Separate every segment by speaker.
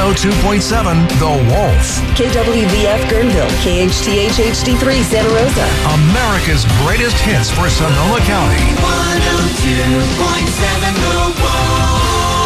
Speaker 1: 102.7 The Wolf.
Speaker 2: KWVF Guerneville, KHTH HD3 Santa Rosa.
Speaker 1: America's greatest hits for Sonoma County.
Speaker 3: 102.7 The Wolf.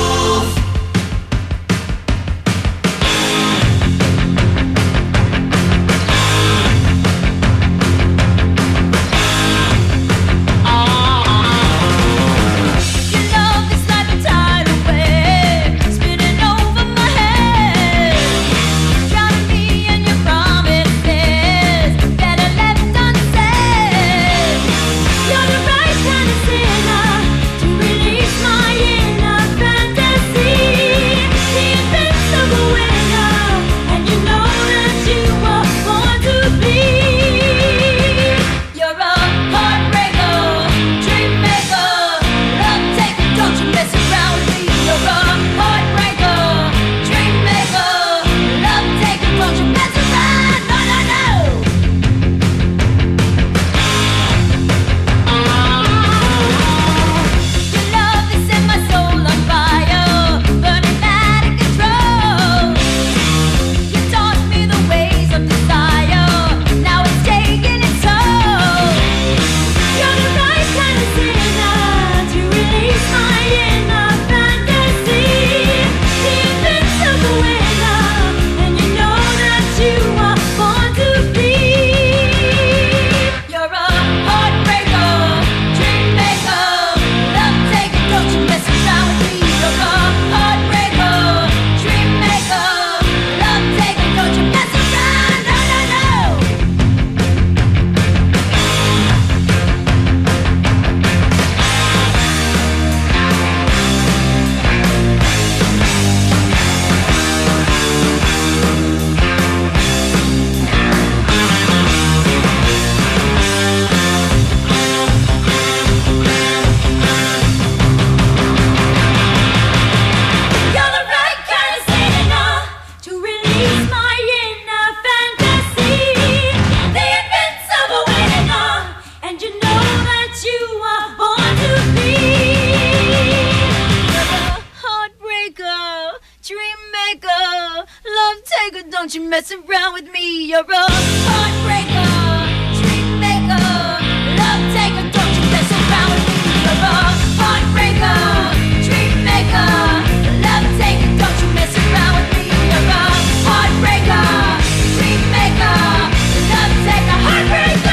Speaker 4: Don't you mess around with me, you're a heartbreaker, dream maker, love taker. Don't you mess around with me, you're a heartbreaker, dream maker, love taker. Don't you mess around with me, you're a heartbreaker, dream maker, love taker, heartbreaker.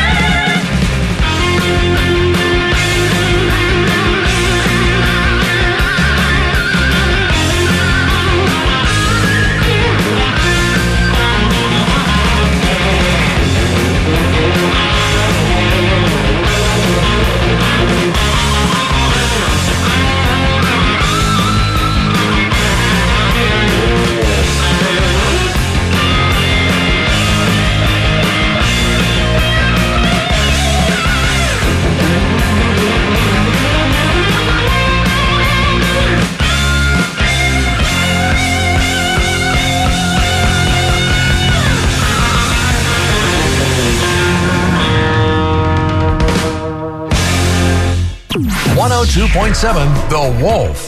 Speaker 1: .7 The Wolf.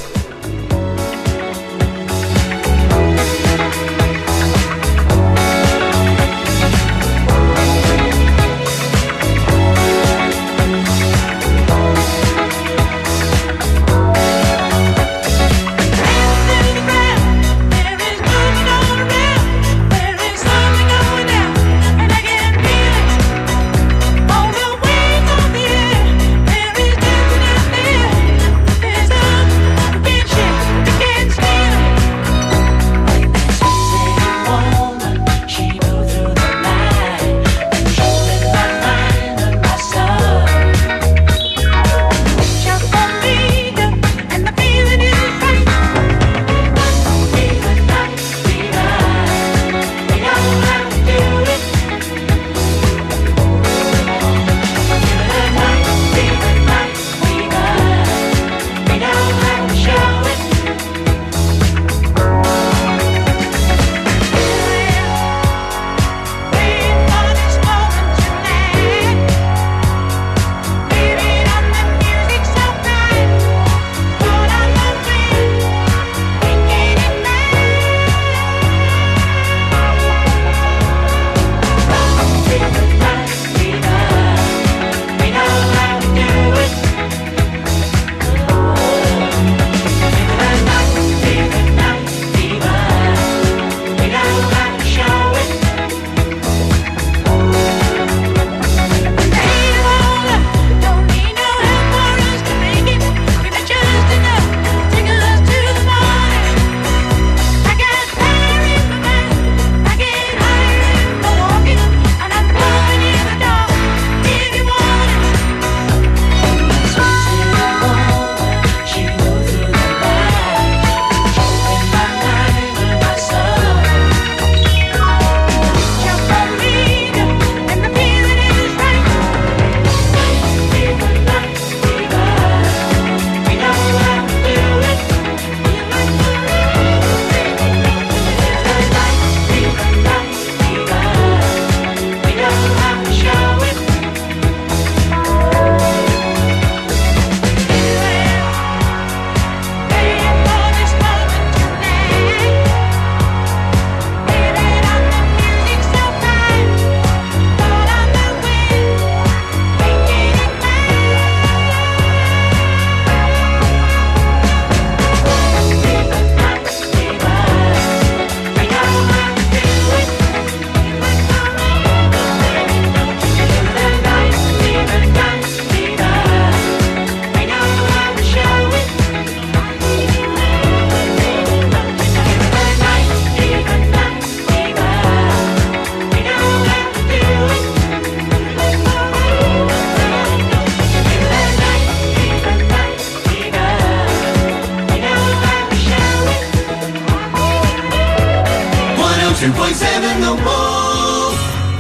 Speaker 3: 102.7 The Wolf.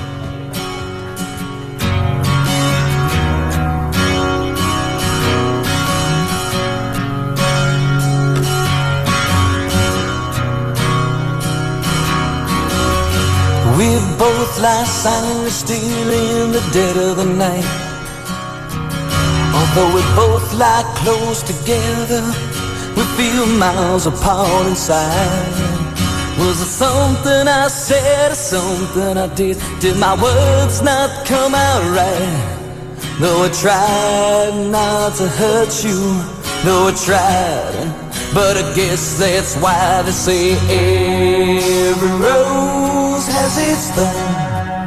Speaker 5: We both lie silently still in the dead of the night. Although we both lie close together, we feel miles apart inside. Was it something I said or something I did? Did my words not come out right? Though I tried not to hurt you, though I tried, but I guess that's why they say every rose has its thorn.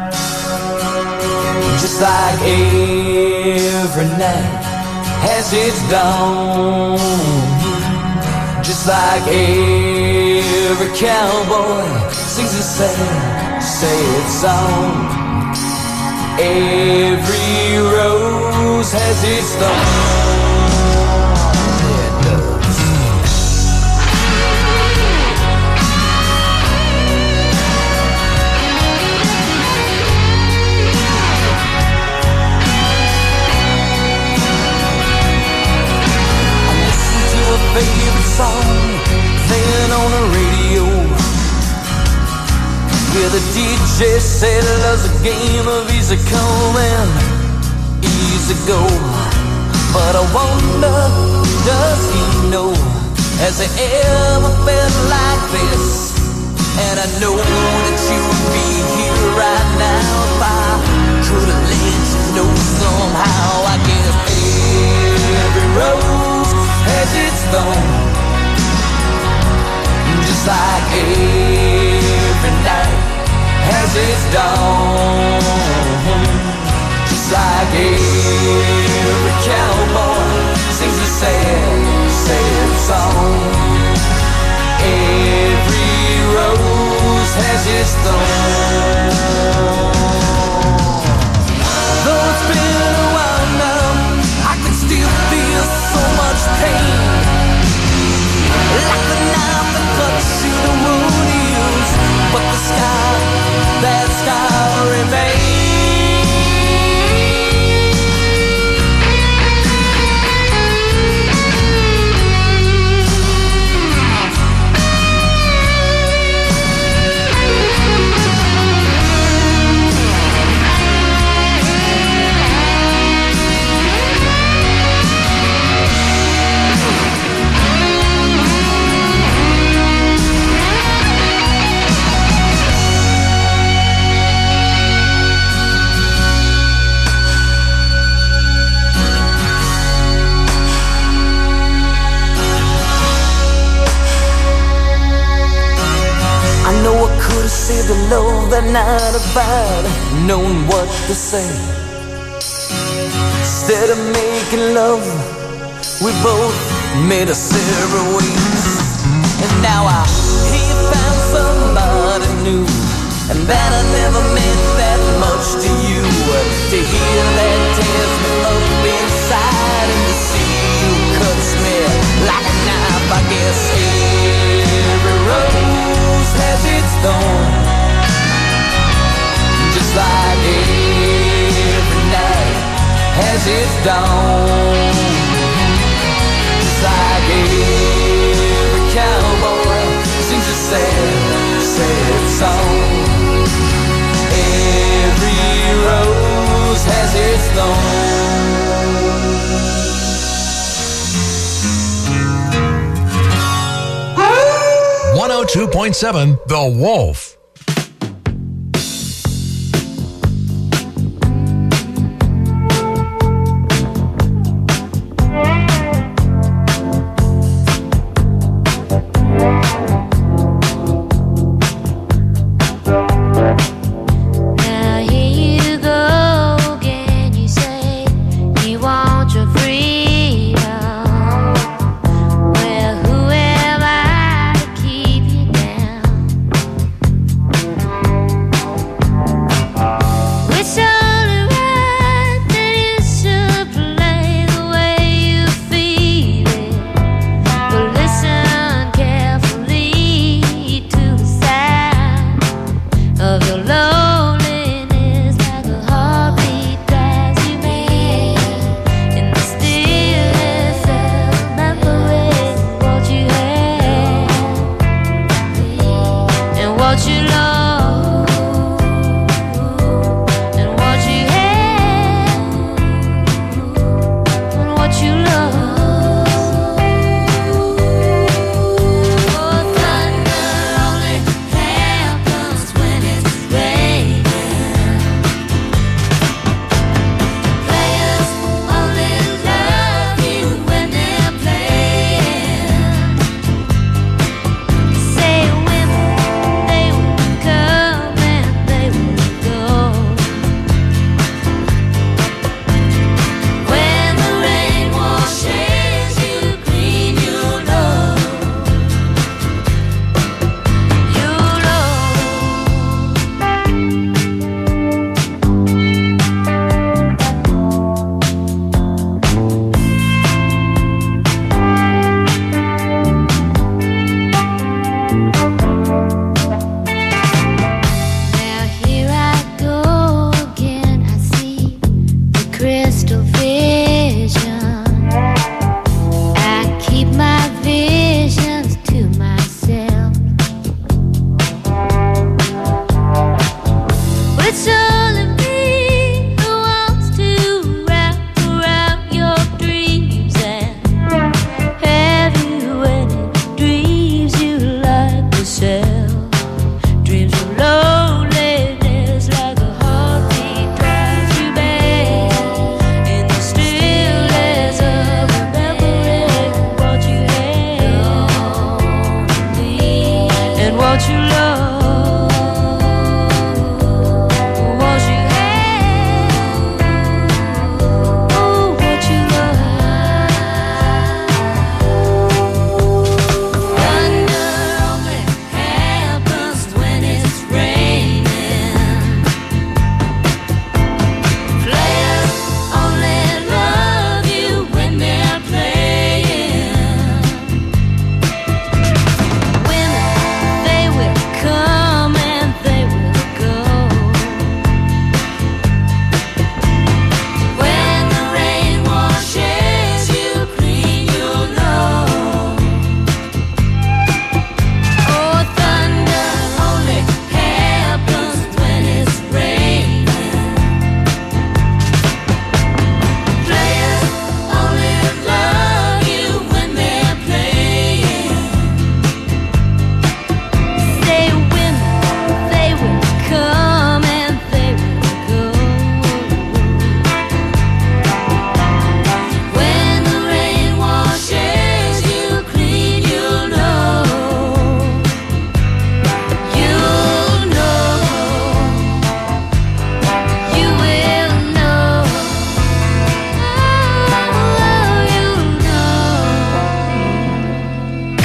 Speaker 5: Just like every night has its dawn. Just like every cowboy sings a sad, sad song. Every rose has its thorn. Favorite song playing on the radio, where the DJ said love's a game of easy come and easy go. But I wonder, does he know, has he ever felt like this? And I know that you would be here right now if I could have let you know somehow. I guess every rose has its thorn, just like every night has its dawn. Just like every cowboy sings a sad, sad song. Every rose has its thorn. Though it's been a while now, I can still feel so much pain, like the knife that cuts you the wound heals, but the scar, that scar remains. Saved the love that night if I'd known what to say. Instead of making love, we both made a separate ways. And now I hear you found somebody new, and that I never meant that much to you. To hear that tears me up inside, and to see you cuts me like a knife. I guess every rose has its thorn, just like every night has its dawn. Just like every cowboy sings a sad, sad song. Every rose has its thorn.
Speaker 1: 102.7 The Wolf.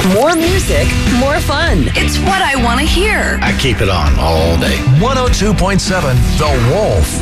Speaker 2: More music, more fun.
Speaker 6: It's what I want to hear.
Speaker 7: I keep it on all day.
Speaker 1: 102.7 The Wolf.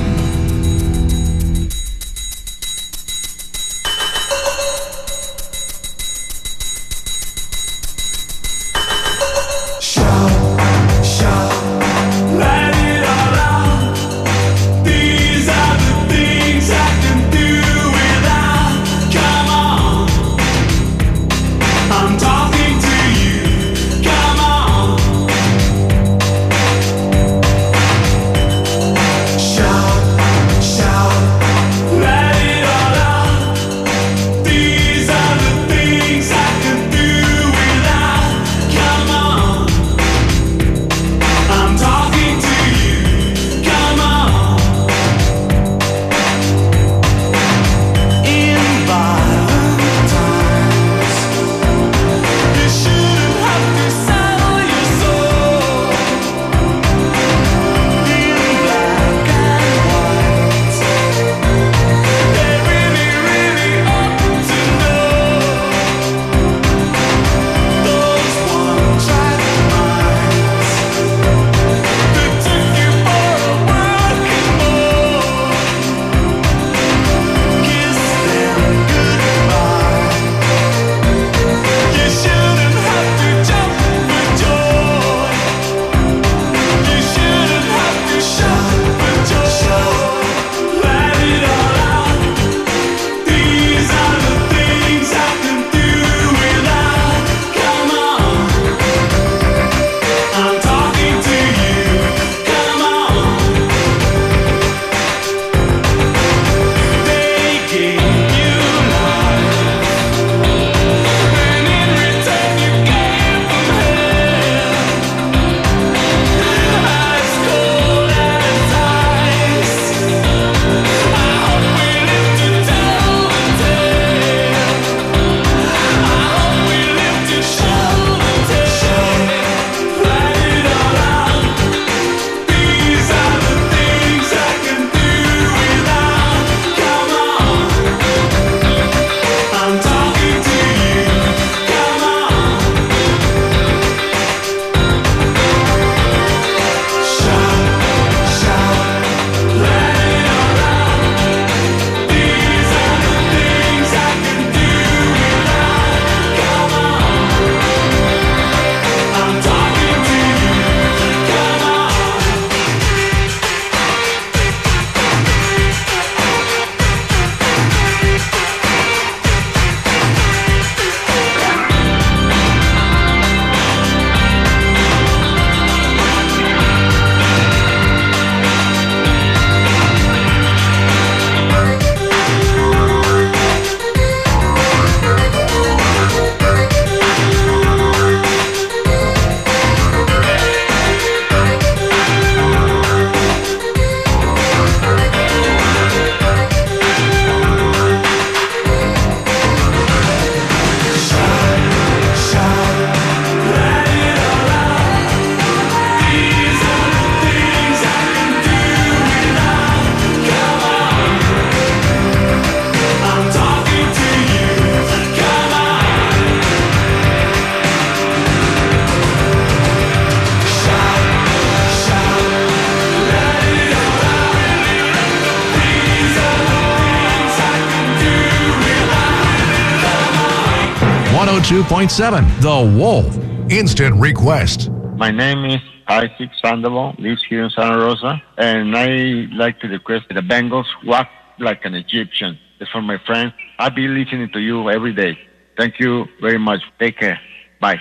Speaker 1: .7 The Wolf. Instant request.
Speaker 8: My name is Isaac Sandoval, lives here in Santa Rosa, and I like to request the Bengals Walk Like an Egyptian. It's for my friends. I'll be listening to you every day. Thank you very much. Take care. Bye.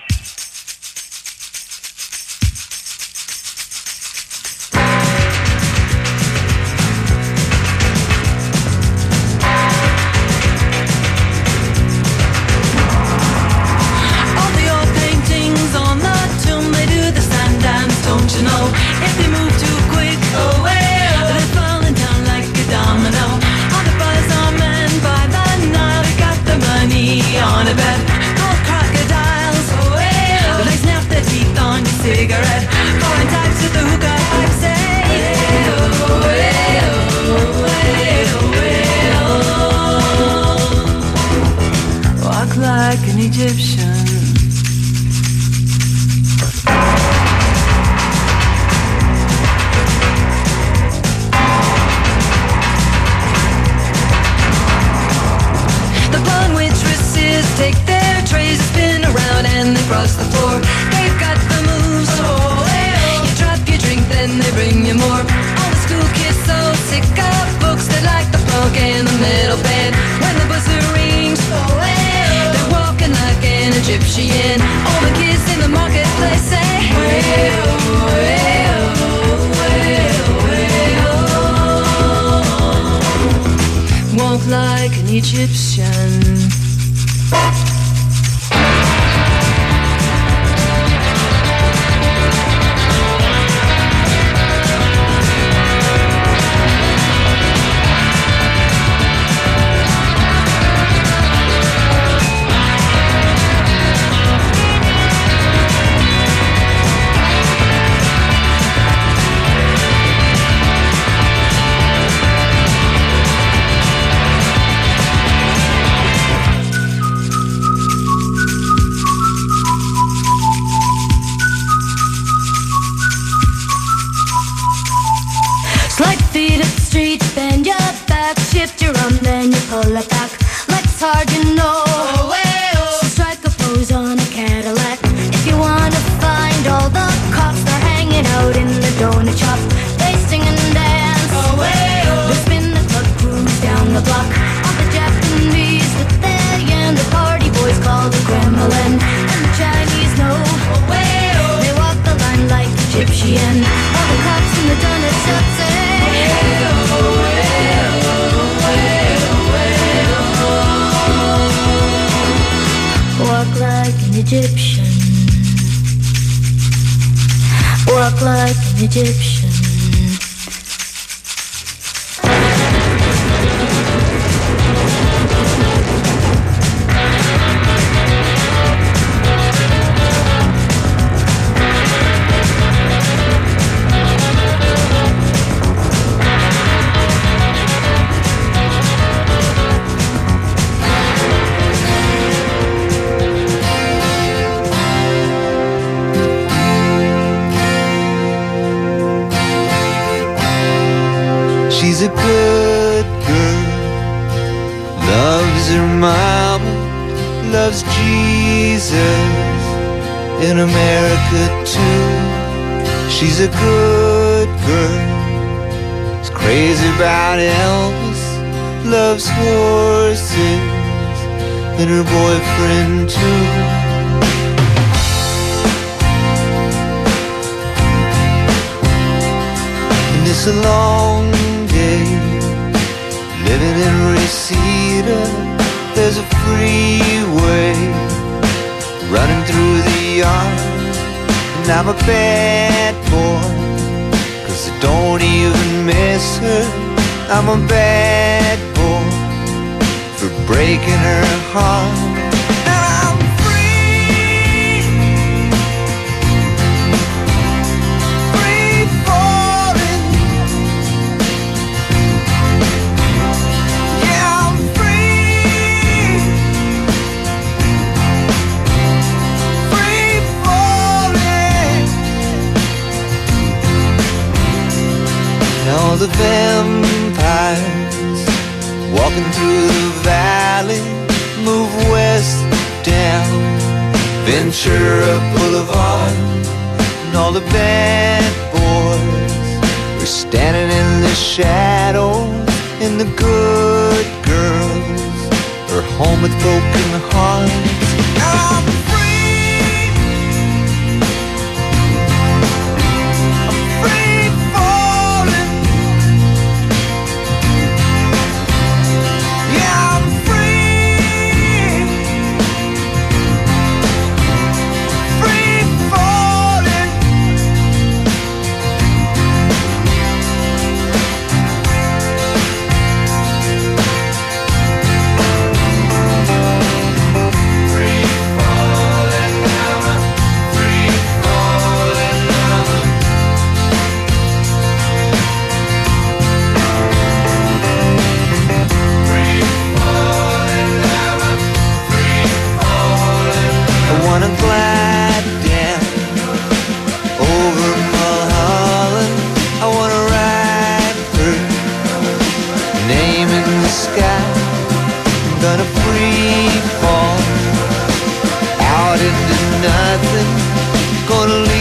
Speaker 3: On a bed, gold crocodiles away.
Speaker 7: across the floor. They've got the moves. You drop your drink, then they bring you more. All the school kids so sick of books, they like the punk and the metal band. When the buzzer rings, they're walking like an Egyptian. All the kids in the marketplace say, way-oh, way-oh, way-oh, way-oh. Walk like an Egyptian.
Speaker 4: Pull it back like it's hard, you know. So strike a pose on a Cadillac. If you wanna find all the cops, they're hanging out in the donut shop. They sing and dance. They spin the club cruise down the block. All the Japanese with their yen, the party boys call the Kremlin, and the Chinese know. They walk the line like Egyptian. All the cops in the donut shop say, walk like an Egyptian. Walk like an Egyptian.
Speaker 9: She's a good girl, loves her mama, loves Jesus, in America too. She's a good girl, is crazy about Elvis, loves horses, and her boyfriend too. And it's a long day living in Reseda. There's a freeway running through the yard, and I'm a bad boy, 'cause I don't even miss her. I'm a bad boy for breaking her heart. And I'm free, free falling. Yeah, I'm free, free falling. And all the vampires walking through the valley move west down Ventura Boulevard, and all the bad boys are standing in the shadows, and the good girls are home with broken hearts. I'm free, I'm free falling. Yeah, I'm free, free falling. Free falling. wanna leave